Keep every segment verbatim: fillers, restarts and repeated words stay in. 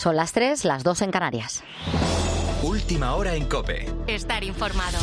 Son las tres, las dos en Canarias. Última hora en COPE. Estar informado.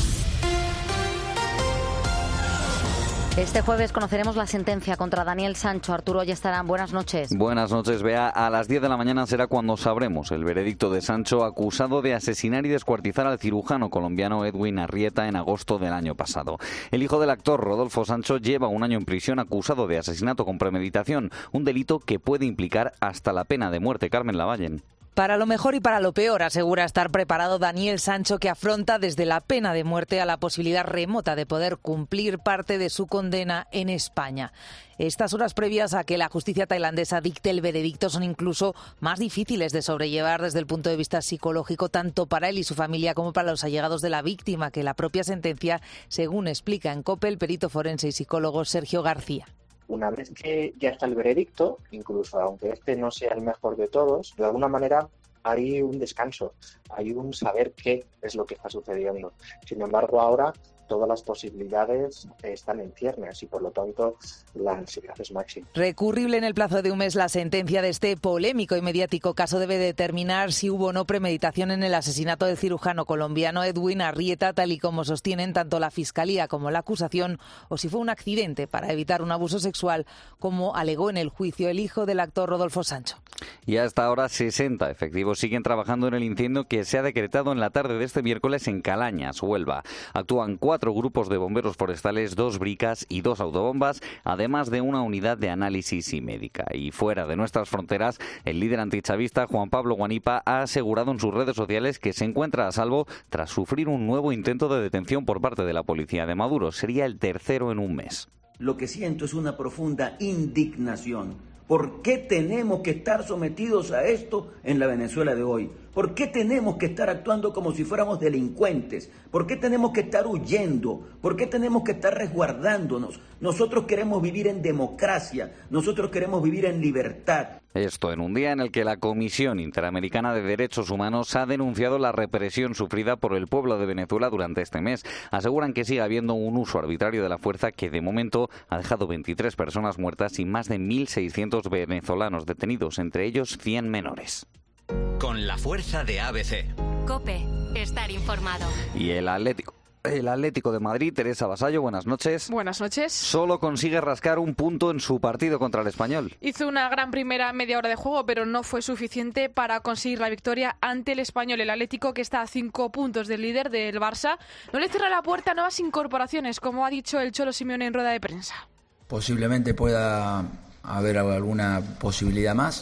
Este jueves conoceremos la sentencia contra Daniel Sancho. Arturo Ayestarán, buenas noches. Buenas noches, Bea. A las diez de la mañana será cuando sabremos el veredicto de Sancho, acusado de asesinar y descuartizar al cirujano colombiano Edwin Arrieta en agosto del año pasado. El hijo del actor, Rodolfo Sancho, lleva un año en prisión acusado de asesinato con premeditación, un delito que puede implicar hasta la pena de muerte. Carmen Lavallen. Para lo mejor y para lo peor, asegura estar preparado Daniel Sancho, que afronta desde la pena de muerte a la posibilidad remota de poder cumplir parte de su condena en España. Estas horas previas a que la justicia tailandesa dicte el veredicto son incluso más difíciles de sobrellevar desde el punto de vista psicológico, tanto para él y su familia como para los allegados de la víctima, que la propia sentencia, según explica en COPE el perito forense y psicólogo Sergio García. Una vez que ya está el veredicto, incluso aunque este no sea el mejor de todos, de alguna manera hay un descanso, hay un saber qué es lo que está sucediendo. Sin embargo, ahora todas las posibilidades están en ciernes y, por lo tanto, la ansiedad es máxima. Recurrible en el plazo de un mes, la sentencia de este polémico y mediático caso debe determinar si hubo o no premeditación en el asesinato del cirujano colombiano Edwin Arrieta, tal y como sostienen tanto la Fiscalía como la acusación, o si fue un accidente para evitar un abuso sexual, como alegó en el juicio el hijo del actor Rodolfo Sancho. Y hasta ahora sesenta efectivos siguen trabajando en el incendio que se ha decretado en la tarde de este miércoles en Calañas, Huelva. Actúan cuatro Cuatro grupos de bomberos forestales, dos bricas y dos autobombas, además de una unidad de análisis y médica. Y fuera de nuestras fronteras, el líder antichavista Juan Pablo Guanipa ha asegurado en sus redes sociales que se encuentra a salvo tras sufrir un nuevo intento de detención por parte de la policía de Maduro. Sería el tercero en un mes. Lo que siento es una profunda indignación. ¿Por qué tenemos que estar sometidos a esto en la Venezuela de hoy? ¿Por qué tenemos que estar actuando como si fuéramos delincuentes? ¿Por qué tenemos que estar huyendo? ¿Por qué tenemos que estar resguardándonos? Nosotros queremos vivir en democracia, nosotros queremos vivir en libertad. Esto en un día en el que la Comisión Interamericana de Derechos Humanos ha denunciado la represión sufrida por el pueblo de Venezuela durante este mes. Aseguran que sigue habiendo un uso arbitrario de la fuerza que de momento ha dejado veintitrés personas muertas y más de mil seiscientos venezolanos detenidos, entre ellos cien menores. Con la fuerza de A B C. COPE, estar informado. Y el Atlético. El Atlético de Madrid, Teresa Vasallo, buenas noches. Buenas noches. Solo consigue rascar un punto en su partido contra el Español. Hizo una gran primera media hora de juego, pero no fue suficiente para conseguir la victoria ante el Español. El Atlético, que está a cinco puntos del líder del Barça, no le cierra la puerta a nuevas incorporaciones, como ha dicho el Cholo Simeone en rueda de prensa. Posiblemente pueda haber alguna posibilidad más.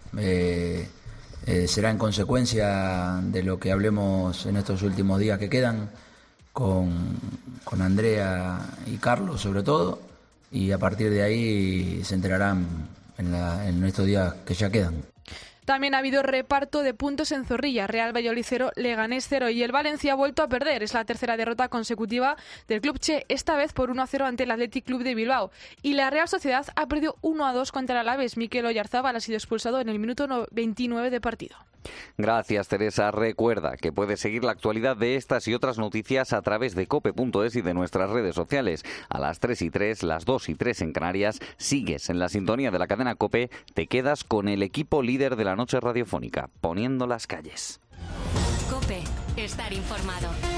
Eh, eh, será en consecuencia de lo que hablemos en estos últimos días que quedan con, con Andrea y Carlos sobre todo, y a partir de ahí se enterarán en, la, en estos días que ya quedan. También ha habido reparto de puntos en Zorrilla. Real Valladolid cero, Leganés cero, y el Valencia ha vuelto a perder. Es la tercera derrota consecutiva del Club Che, esta vez por uno a cero ante el Athletic Club de Bilbao. Y la Real Sociedad ha perdido uno a dos contra el Alavés. Mikel Oyarzábal ha sido expulsado en el minuto veintinueve de partido. Gracias, Teresa. Recuerda que puedes seguir la actualidad de estas y otras noticias a través de cope punto es y de nuestras redes sociales. A las tres y tres, las dos y tres en Canarias, sigues en la sintonía de la cadena COPE, te quedas con el equipo líder de la noche radiofónica, poniendo las calles. COPE, estar informado.